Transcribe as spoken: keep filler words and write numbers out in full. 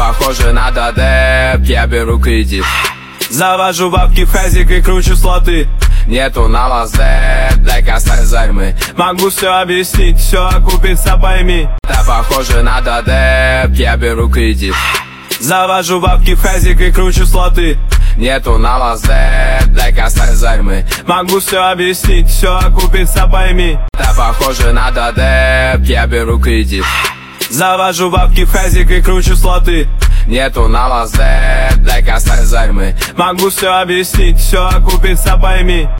похоже на дадеп, я беру кредит. Завожу бабки в хазик и кручу слоты. Нету на вас деп, дай-ка оставь займы. Могу все объяснить, все окупится, пойми. Это похоже на дадеп, я беру кредит. Завожу бабки в хазик и кручу слоты. Нету на вас деп, дай-ка оставь займы. Могу все объяснить, все окупится, пойми. Это похоже на дадеп, я беру кредит. Завожу бабки в хазик и кручу слоты. Нету на вас деп, дай-ка оставь займы. Могу все объяснить, все окупится, пойми.